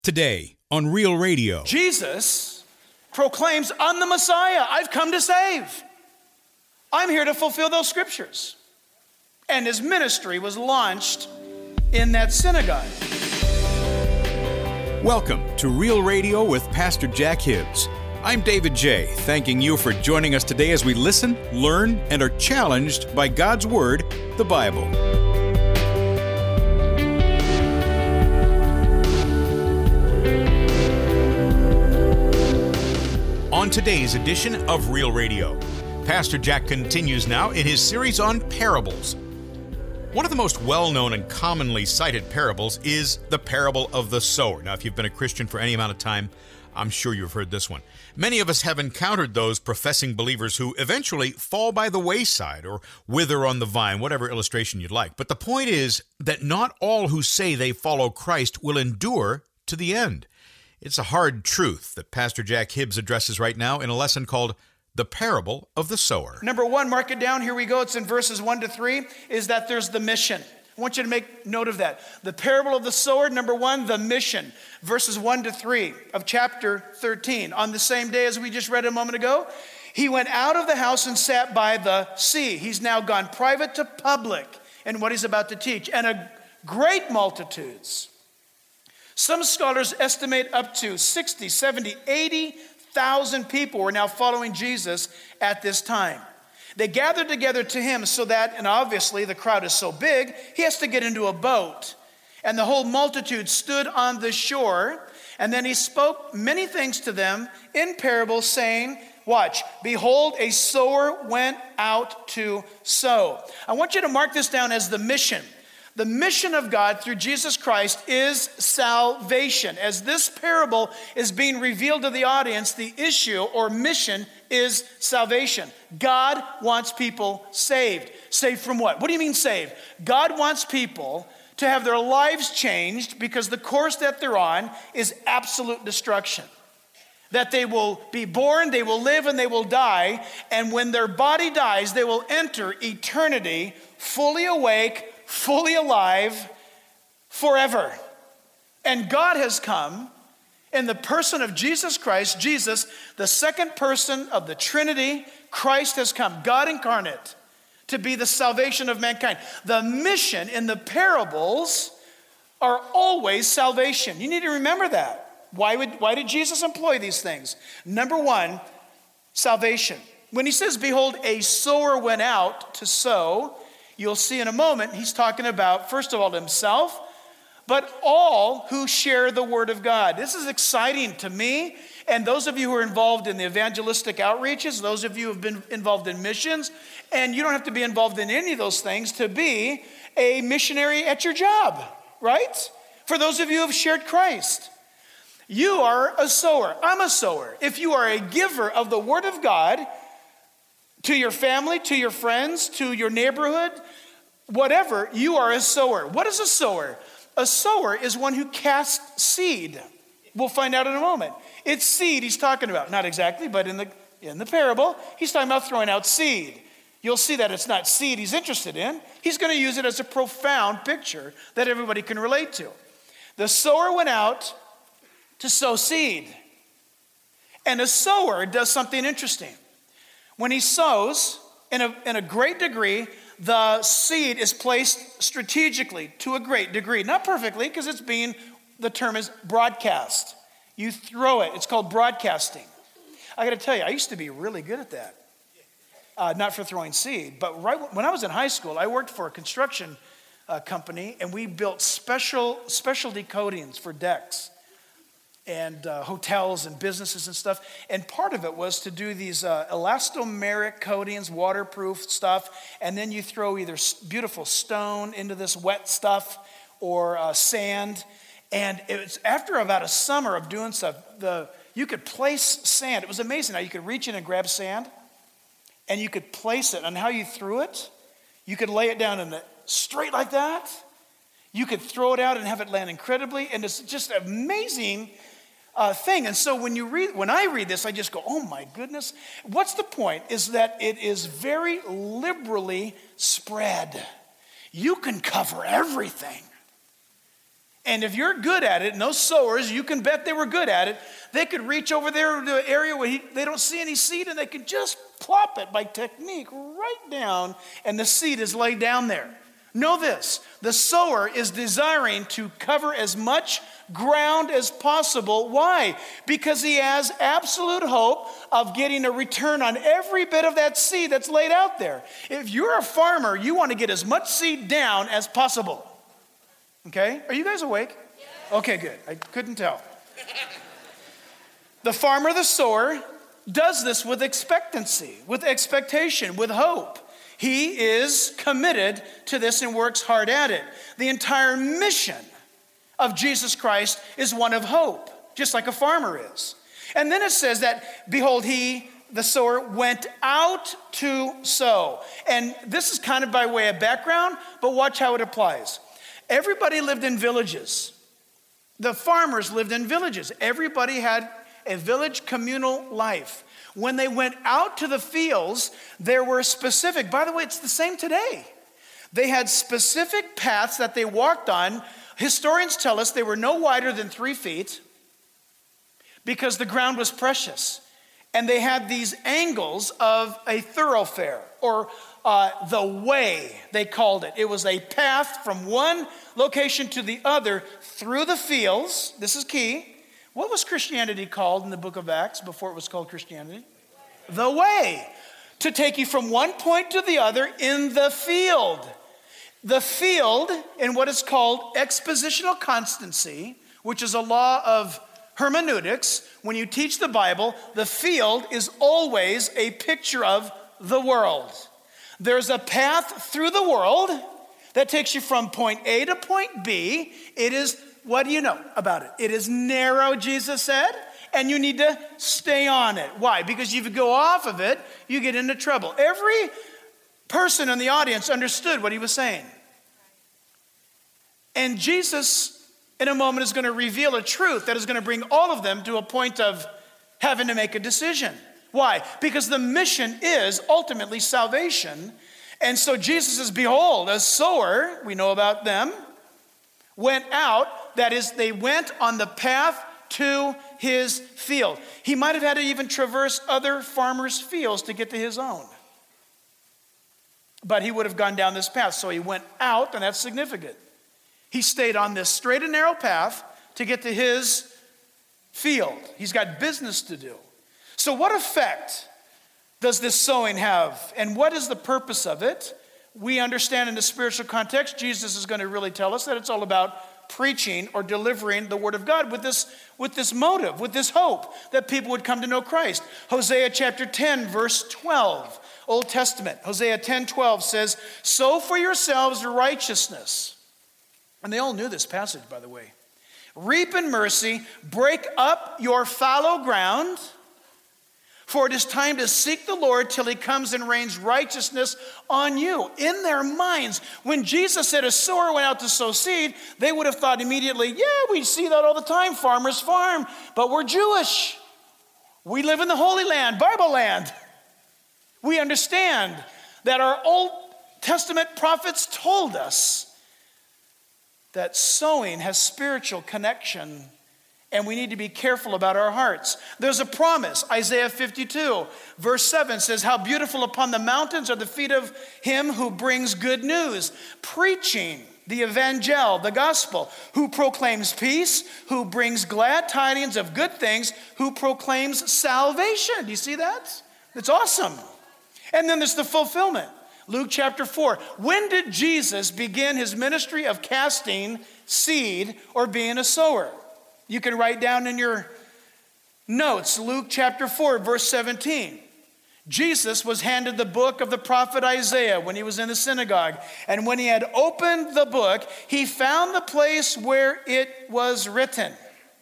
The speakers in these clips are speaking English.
Today on Real Radio. Jesus proclaims, I'm the Messiah. I've come to save. I'm here to fulfill those scriptures. And his ministry was launched in that synagogue. Welcome to Real Radio with Pastor Jack Hibbs. I'm David J., thanking you for joining us today as we listen, learn, and are challenged by God's Word, the Bible. On today's edition of Real Radio, Pastor Jack continues now in his series on parables. One of the most well-known and commonly cited parables is the parable of the sower. Now, if you've been a Christian for any amount of time, I'm sure you've heard this one. Many of us have encountered those professing believers who eventually fall by the wayside or wither on the vine, whatever illustration you'd like. But the point is that not all who say they follow Christ will endure to the end. It's a hard truth that Pastor Jack Hibbs addresses right now in a lesson called The Parable of the Sower. Number one, mark it down. Here we go. It's in verses 1 to 3, is that there's the mission. I want you to make note of that. The parable of the sower, number one, the mission. Verses 1 to 3 of chapter 13. On the same day as we just read a moment ago, he went out of the house and sat by the sea. He's now gone private to public in what he's about to teach. And a great multitudes. Some scholars estimate up to 60, 70, 80,000 people were now following Jesus at this time. They gathered together to him so that, and obviously the crowd is so big, he has to get into a boat. And the whole multitude stood on the shore, and then he spoke many things to them in parables, saying, watch, behold, a sower went out to sow. I want you to mark this down as the mission. The mission of God through Jesus Christ is salvation. As this parable is being revealed to the audience, the issue or mission is salvation. God wants people saved. Saved from what? What do you mean saved? God wants people to have their lives changed because the course that they're on is absolute destruction. That they will be born, they will live, and they will die. And when their body dies, they will enter eternity fully awake, fully alive, forever. And God has come in the person of Jesus Christ, Jesus, the second person of the Trinity. Christ has come, God incarnate, to be the salvation of mankind. The mission in the parables are always salvation. You need to remember that. Why did Jesus employ these things? Number one, salvation. When he says, behold, a sower went out to sow, you'll see in a moment, he's talking about, first of all, himself, but all who share the word of God. This is exciting to me, and those of you who are involved in the evangelistic outreaches, those of you who have been involved in missions, and you don't have to be involved in any of those things to be a missionary at your job, right? For those of you who have shared Christ, you are a sower. I'm a sower. If you are a giver of the word of God, to your family, to your friends, to your neighborhood, whatever, you are a sower. What is a sower? A sower is one who casts seed. We'll find out in a moment. It's seed he's talking about. Not exactly, but in the parable, he's talking about throwing out seed. You'll see that it's not seed he's interested in. He's going to use it as a profound picture that everybody can relate to. The sower went out to sow seed. And a sower does something interesting. When he sows, in a great degree, the seed is placed strategically to a great degree. Not perfectly, because the term is broadcast. You throw it. It's called broadcasting. I got to tell you, I used to be really good at that. Not for throwing seed, but right when I was in high school, I worked for a construction company, and we built specialty coatings for decks and hotels and businesses and stuff. And part of it was to do these elastomeric coatings, waterproof stuff, and then you throw either beautiful stone into this wet stuff or sand. And it was after about a summer of doing stuff, you could place sand. It was amazing how you could reach in and grab sand, and you could place it, and how you threw it, you could lay it down straight like that. You could throw it out and have it land incredibly, and it's just amazing thing. And so when I read this, I just go, oh my goodness. What's the point? Is that it is very liberally spread. You can cover everything. And if you're good at it, and those sowers, you can bet they were good at it, they could reach over there to an area where they don't see any seed, and they could just plop it by technique right down, and the seed is laid down there. Know this, the sower is desiring to cover as much ground as possible. Why? Because he has absolute hope of getting a return on every bit of that seed that's laid out there. If you're a farmer, you want to get as much seed down as possible. Okay? Are you guys awake? Okay, good. I couldn't tell. The farmer, the sower, does this with expectancy, with expectation, with hope. He is committed to this and works hard at it. The entire mission of Jesus Christ is one of hope, just like a farmer is. And then it says that, behold, he, the sower, went out to sow. And this is kind of by way of background, but watch how it applies. Everybody lived in villages. The farmers lived in villages. Everybody had a village communal life. When they went out to the fields, there were specific, by the way, it's the same today. They had specific paths that they walked on. Historians tell us they were no wider than 3 feet because the ground was precious. And they had these angles of a thoroughfare, or the way, they called it. It was a path from one location to the other through the fields. This is key. What was Christianity called in the book of Acts before it was called Christianity? The way. To take you from one point to the other in the field. The field, in what is called expositional constancy, which is a law of hermeneutics. When you teach the Bible, the field is always a picture of the world. There's a path through the world that takes you from point A to point B. It is, what do you know about it? It is narrow, Jesus said, and you need to stay on it. Why? Because if you go off of it, you get into trouble. Every person in the audience understood what he was saying. And Jesus, in a moment, is going to reveal a truth that is going to bring all of them to a point of having to make a decision. Why? Because the mission is ultimately salvation. And so Jesus says, behold, a sower, we know about them, went out. That is, they went on the path to his field. He might have had to even traverse other farmers' fields to get to his own. But he would have gone down this path. So he went out, and that's significant. He stayed on this straight and narrow path to get to his field. He's got business to do. So what effect does this sowing have? And what is the purpose of it? We understand in the spiritual context, Jesus is going to really tell us that it's all about preaching or delivering the word of God with this motive, with this hope that people would come to know Christ. Hosea chapter 10, verse 12, Old Testament. Hosea 10:12 says, sow for yourselves righteousness. And they all knew this passage, by the way. Reap in mercy, break up your fallow ground, for it is time to seek the Lord till he comes and rains righteousness on you. In their minds, when Jesus said a sower went out to sow seed, they would have thought immediately, yeah, we see that all the time, farmers farm, but we're Jewish. We live in the Holy Land, Bible land. We understand that our Old Testament prophets told us that sowing has spiritual connection, and we need to be careful about our hearts. There's a promise. Isaiah 52, verse 7 says, how beautiful upon the mountains are the feet of him who brings good news, preaching the evangel, the gospel, who proclaims peace, who brings glad tidings of good things, who proclaims salvation. Do you see that? It's awesome. And then there's the fulfillment. Luke chapter 4. When did Jesus begin his ministry of casting seed or being a sower? You can write down in your notes, Luke chapter 4, verse 17. Jesus was handed the book of the prophet Isaiah when he was in the synagogue. And when he had opened the book, he found the place where it was written.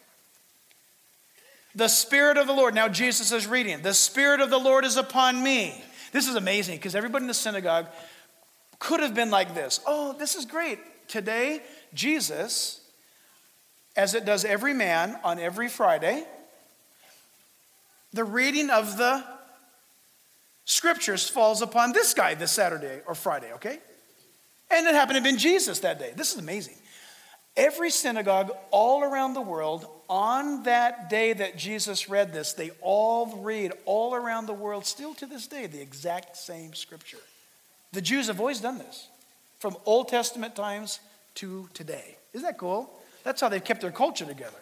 The Spirit of the Lord. Now Jesus is reading. The Spirit of the Lord is upon me. This is amazing because everybody in the synagogue could have been like this. Oh, this is great. Today, Jesus, as it does every man on every Friday, the reading of the scriptures falls upon this guy this Saturday or Friday, okay? And it happened to have been Jesus that day. This is amazing. Every synagogue all around the world, on that day that Jesus read this, they all read all around the world, still to this day, the exact same scripture. The Jews have always done this, from Old Testament times to today. Isn't that cool? That's how they've kept their culture together.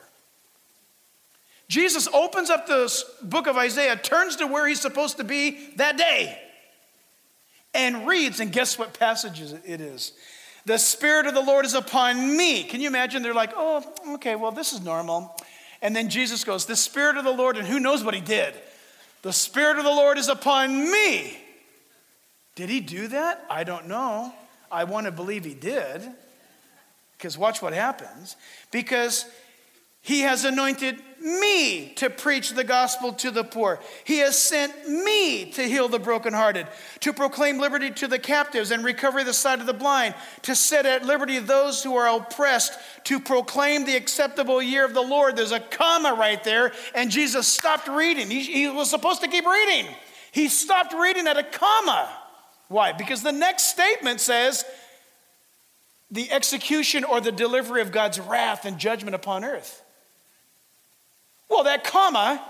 Jesus opens up the book of Isaiah, turns to where he's supposed to be that day, and reads, and guess what passage it is? The Spirit of the Lord is upon me. Can you imagine? They're like, oh, okay, well, this is normal. And then Jesus goes, the Spirit of the Lord, and who knows what he did? The Spirit of the Lord is upon me. Did he do that? I don't know. I want to believe he did. Because watch what happens. Because he has anointed me to preach the gospel to the poor. He has sent me to heal the brokenhearted, to proclaim liberty to the captives and recovery of the sight of the blind, to set at liberty those who are oppressed, to proclaim the acceptable year of the Lord. There's a comma right there, and Jesus stopped reading. He was supposed to keep reading. He stopped reading at a comma. Why? Because the next statement says, the execution or the delivery of God's wrath and judgment upon earth. Well, that comma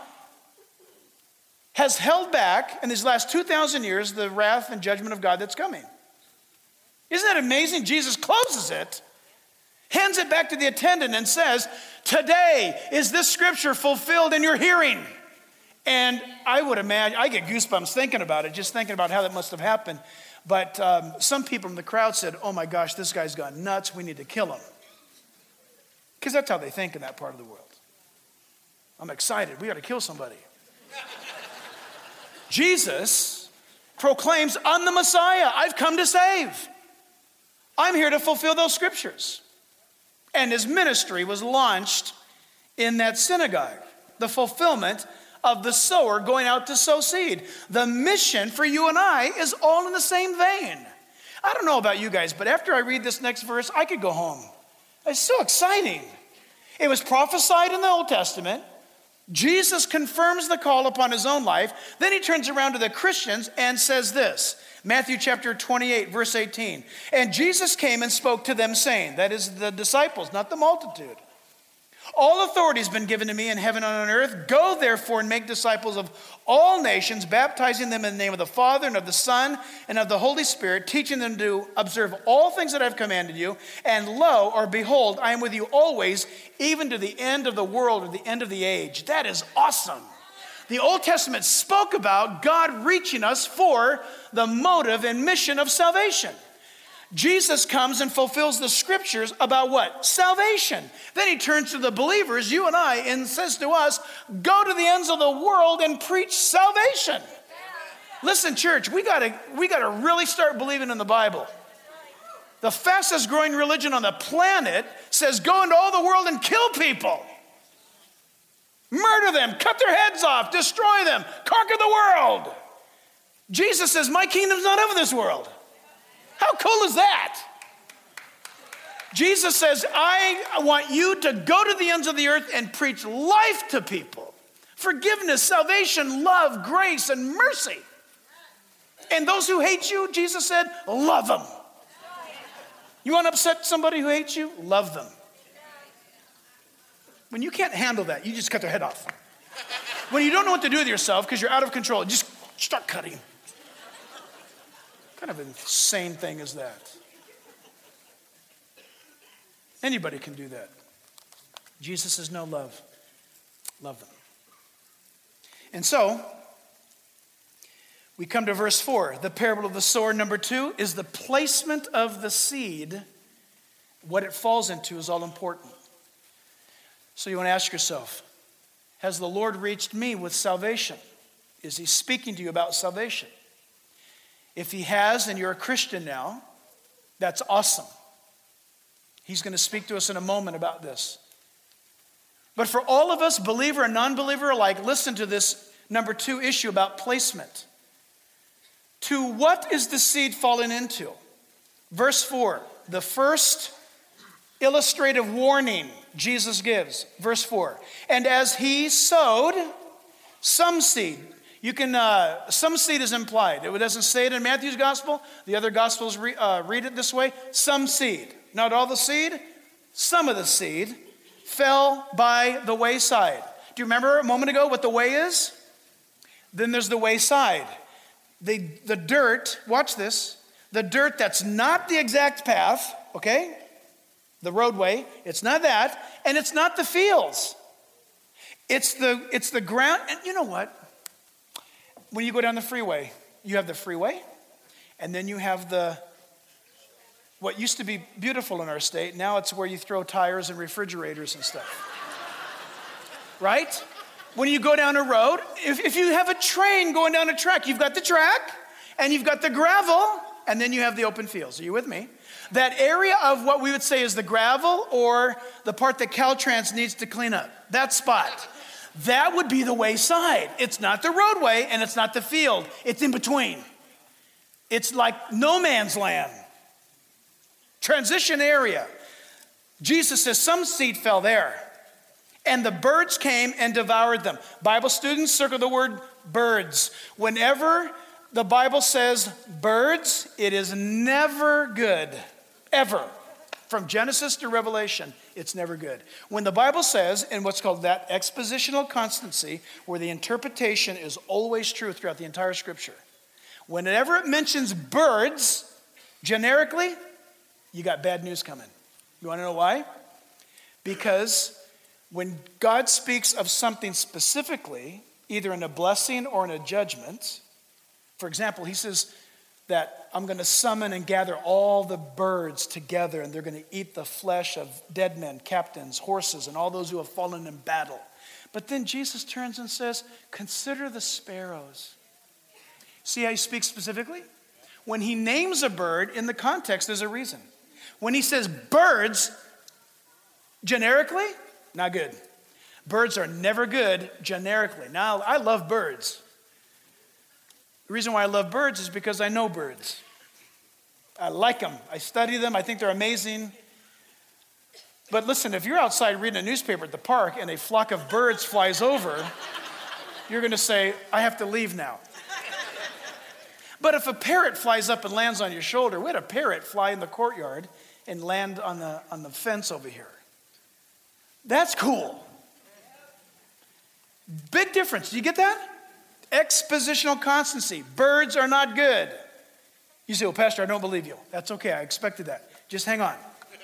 has held back in these last 2,000 years the wrath and judgment of God that's coming. Isn't that amazing? Jesus closes it, hands it back to the attendant and says, today is this scripture fulfilled in your hearing. And I would imagine, I get goosebumps thinking about it, just thinking about how that must have happened. But some people in the crowd said, oh my gosh, this guy's gone nuts, we need to kill him. Because that's how they think in that part of the world. I'm excited. We got to kill somebody. Jesus proclaims, I'm the Messiah. I've come to save. I'm here to fulfill those scriptures. And his ministry was launched in that synagogue. The fulfillment of the sower going out to sow seed. The mission for you and I is all in the same vein. I don't know about you guys, but after I read this next verse, I could go home. It's so exciting. It was prophesied in the Old Testament. Jesus confirms the call upon his own life. Then he turns around to the Christians and says this, Matthew chapter 28, verse 18. And Jesus came and spoke to them saying, that is the disciples, not the multitude. All authority has been given to me in heaven and on earth. Go therefore and make disciples of all nations, baptizing them in the name of the Father and of the Son and of the Holy Spirit, teaching them to observe all things that I've commanded you. And lo, or behold, I am with you always, even to the end of the world or the end of the age. That is awesome. The Old Testament spoke about God reaching us for the motive and mission of salvation. Jesus comes and fulfills the scriptures about what? Salvation. Then he turns to the believers, you and I, and says to us, go to the ends of the world and preach salvation. Listen, church, we gotta really start believing in the Bible. The fastest growing religion on the planet says go into all the world and kill people. Murder them, cut their heads off, destroy them, conquer the world. Jesus says, my kingdom's not of this world. How cool is that? Jesus says, I want you to go to the ends of the earth and preach life to people. Forgiveness, salvation, love, grace, and mercy. And those who hate you, Jesus said, love them. You want to upset somebody who hates you? Love them. When you can't handle that, you just cut their head off. When you don't know what to do with yourself because you're out of control, just start cutting. What kind of insane thing is that? Anybody can do that. Jesus says, no, love. Love them. And so, we come to verse 4. The parable of the sower, number 2, is the placement of the seed. What it falls into is all important. So you want to ask yourself, has the Lord reached me with salvation? Is he speaking to you about salvation? If he has, and you're a Christian now, that's awesome. He's going to speak to us in a moment about this. But for all of us, believer and non-believer alike, listen to this number 2 issue about placement. To what is the seed falling into? Verse 4, the first illustrative warning Jesus gives. Verse 4, and as he sowed, some seed. You can, some seed is implied. It doesn't say it in Matthew's gospel. The other gospels read it this way. Some seed. Not all the seed, Some of the seed fell by the wayside. Do you remember a moment ago what the way is? Then there's the wayside. The dirt, watch this, the dirt that's not the exact path, okay? The roadway, it's not that, and it's not the fields. It's the ground, and you know what? When you go down the freeway, you have the freeway, and then you have what used to be beautiful in our state, now it's where you throw tires and refrigerators and stuff. Right? When you go down a road, if you have a train going down a track, you've got the track, and you've got the gravel, and then you have the open fields. Are you with me? That area of what we would say is the gravel or the part that Caltrans needs to clean up, that spot, that would be the wayside. It's not the roadway and it's not the field. It's in between. It's like no man's land. Transition area. Jesus says some seed fell there and the birds came and devoured them. Bible students, circle the word birds. Whenever the Bible says birds, it is never good. Ever. From Genesis to Revelation, it's never good. When the Bible says, in what's called that expositional constancy, where the interpretation is always true throughout the entire scripture, whenever it mentions birds, generically, you got bad news coming. You want to know why? Because when God speaks of something specifically, either in a blessing or in a judgment, for example, he says that I'm going to summon and gather all the birds together and they're going to eat the flesh of dead men, captains, horses, and all those who have fallen in battle. But then Jesus turns and says, consider the sparrows. See how he speaks specifically? When he names a bird, in the context, there's a reason. When he says birds, generically, not good. Birds are never good generically. Now, I love birds. The reason why I love birds is because I know birds. I like them. I study them. I think they're amazing. But listen, if you're outside reading a newspaper at the park and a flock of birds flies over, you're going to say, I have to leave now. But if a parrot flies up and lands on your shoulder, we had a parrot fly in the courtyard and land on the fence over here. That's cool. Big difference. Do you get that? Expositional constancy. Birds are not good. You say, well, Pastor, I don't believe you. That's okay. I expected that. Just hang on.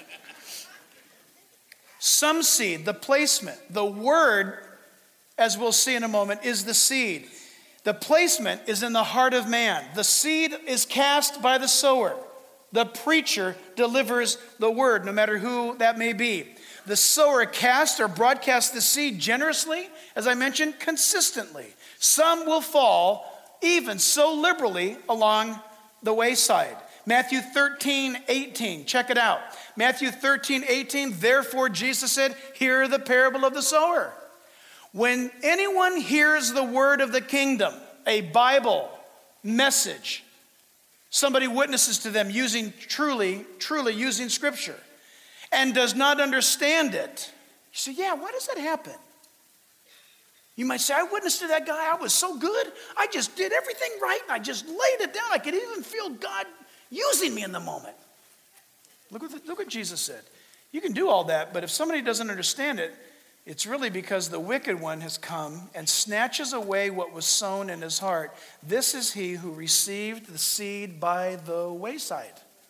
Some seed, the placement, the word, as we'll see in a moment, is the seed. The placement is in the heart of man. The seed is cast by the sower. The preacher delivers the word, no matter who that may be. The sower casts or broadcasts the seed generously, as I mentioned, consistently. Some will fall even so liberally along the wayside. Matthew 13:18, check it out. Matthew 13:18, therefore Jesus said, hear the parable of the sower. When anyone hears the word of the kingdom, a Bible message, somebody witnesses to them truly using scripture, and does not understand it, you say, yeah, why does that happen? You might say, I witnessed to that guy. I was so good. I just did everything right. I just laid it down. I could even feel God using me in the moment. Look what Jesus said. You can do all that, but if somebody doesn't understand it, it's really because the wicked one has come and snatches away what was sown in his heart. This is he who received the seed by the wayside.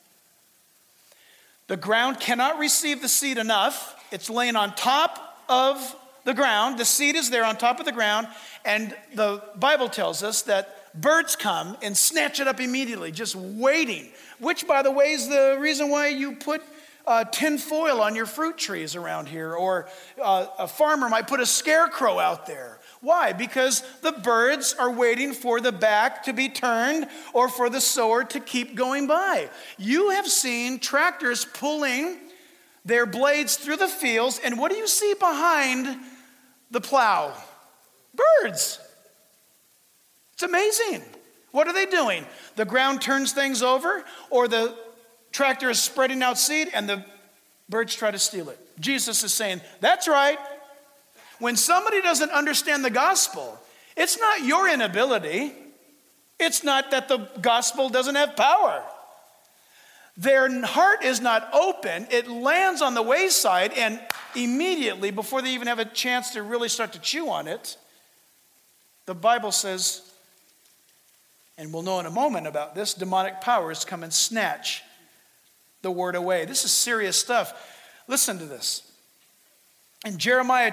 The ground cannot receive the seed enough. It's laying on top of the ground. The seed is there on top of the ground. And the Bible tells us that birds come and snatch it up immediately, just waiting. Which, by the way, is the reason why you put tin foil on your fruit trees around here. Or a farmer might put a scarecrow out there. Why? Because the birds are waiting for the back to be turned or for the sower to keep going by. You have seen tractors pulling their blades through the fields, and what do you see behind the plow? Birds. It's amazing. What are they doing? The ground turns things over, or the tractor is spreading out seed, and the birds try to steal it. Jesus is saying, that's right. When somebody doesn't understand the gospel, it's not your inability. It's not that the gospel doesn't have power. Their heart is not open. It lands on the wayside, and immediately, before they even have a chance to really start to chew on it, the Bible says, and we'll know in a moment about this, demonic powers come and snatch the word away. This is serious stuff. Listen to this. In Jeremiah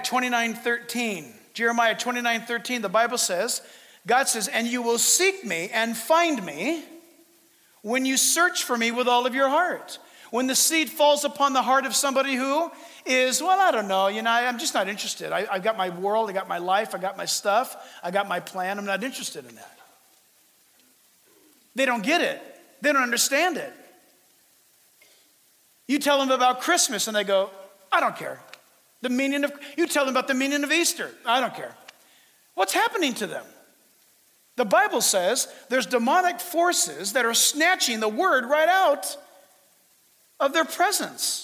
29:13, the Bible says, God says, and you will seek me and find me when you search for me with all of your heart. When the seed falls upon the heart of somebody who is, well, I don't know, I'm just not interested. I've got my world, I got my life, I got my stuff, I got my plan, I'm not interested in that. They don't get it. They don't understand it. You tell them about Christmas and they go, I don't care. You tell them about the meaning of Easter. I don't care. What's happening to them? The Bible says there's demonic forces that are snatching the word right out of their presence.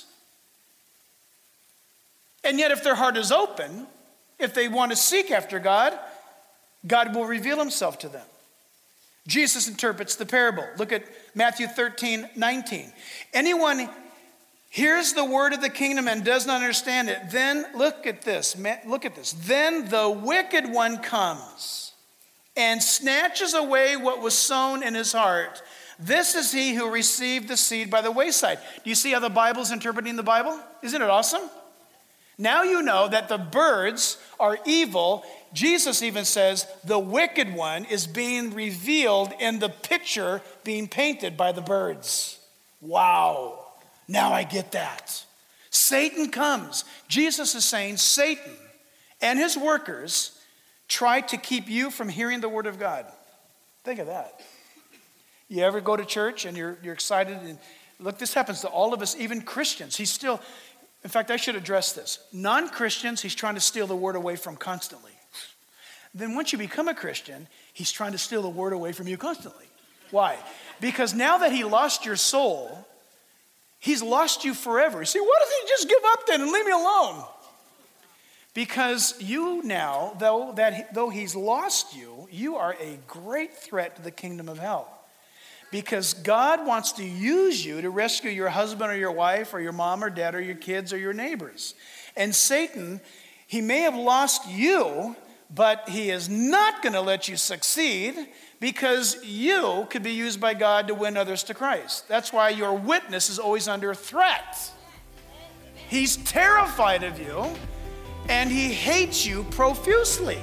And yet if their heart is open, if they want to seek after God, God will reveal himself to them. Jesus interprets the parable. Look at Matthew 13:19. Anyone hears the word of the kingdom and does not understand it, then look at this. Then the wicked one comes and snatches away what was sown in his heart. This is he who received the seed by the wayside. Do you see how the Bible's interpreting the Bible? Isn't it awesome? Now you know that the birds are evil. Jesus even says the wicked one is being revealed in the picture being painted by the birds. Wow. Now I get that. Satan comes. Jesus is saying Satan and his workers try to keep you from hearing the word of God. Think of that. You ever go to church and you're excited? And look, this happens to all of us, even Christians. In fact, I should address this. Non-Christians, he's trying to steal the word away from constantly. Then once you become a Christian, he's trying to steal the word away from you constantly. Why? Because now that he lost your soul, he's lost you forever. See, why doesn't he just give up then and leave me alone? Because you now, though he's lost you, you are a great threat to the kingdom of hell. Because God wants to use you to rescue your husband or your wife or your mom or dad or your kids or your neighbors. And Satan, he may have lost you, but he is not going to let you succeed because you could be used by God to win others to Christ. That's why your witness is always under threat. He's terrified of you and he hates you profusely.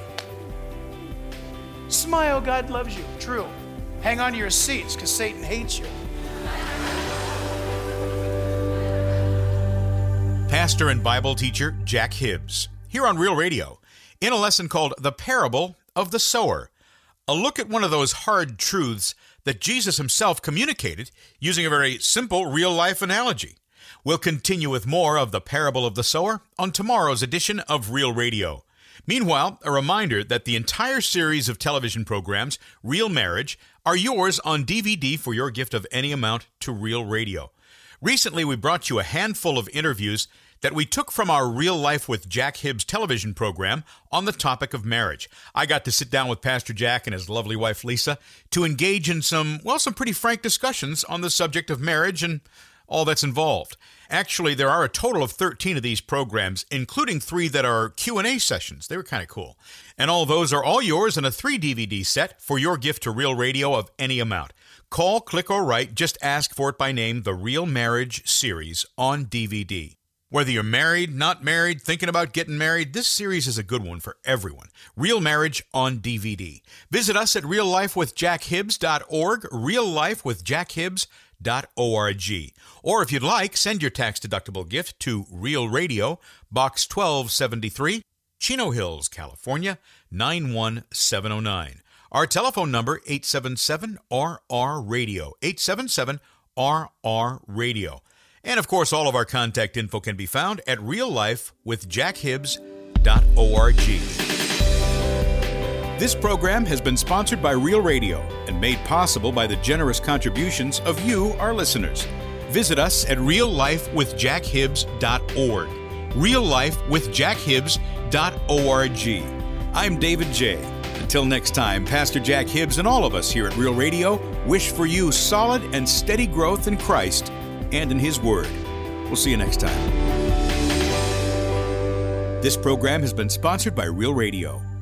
Smile, God loves you. True. Hang on to your seats because Satan hates you. Pastor and Bible teacher Jack Hibbs, here on Real Radio, in a lesson called The Parable of the Sower, a look at one of those hard truths that Jesus himself communicated using a very simple real-life analogy. We'll continue with more of The Parable of the Sower on tomorrow's edition of Real Radio. Meanwhile, a reminder that the entire series of television programs, Real Marriage, are yours on DVD for your gift of any amount to Real Radio. Recently, we brought you a handful of interviews that we took from our Real Life with Jack Hibbs television program on the topic of marriage. I got to sit down with Pastor Jack and his lovely wife, Lisa, to engage in some pretty frank discussions on the subject of marriage and all that's involved. Actually, there are a total of 13 of these programs, including 3 that are Q&A sessions. They were kind of cool. And all those are all yours in a 3-DVD set for your gift to Real Radio of any amount. Call, click, or write. Just ask for it by name, The Real Marriage Series on DVD. Whether you're married, not married, thinking about getting married, this series is a good one for everyone. Real Marriage on DVD. Visit us at reallifewithjackhibbs.org, reallifewithjackhibbs.org. Or if you'd like, send your tax-deductible gift to Real Radio, Box 1273, Chino Hills, California, 91709. Our telephone number, 877-RR-RADIO, 877-RR-RADIO. And of course, all of our contact info can be found at reallifewithjackhibbs.org. This program has been sponsored by Real Radio and made possible by the generous contributions of you, our listeners. Visit us at reallifewithjackhibbs.org. reallifewithjackhibbs.org. I'm David J. Until next time, Pastor Jack Hibbs and all of us here at Real Radio wish for you solid and steady growth in Christ and in His Word. We'll see you next time. This program has been sponsored by Real Radio.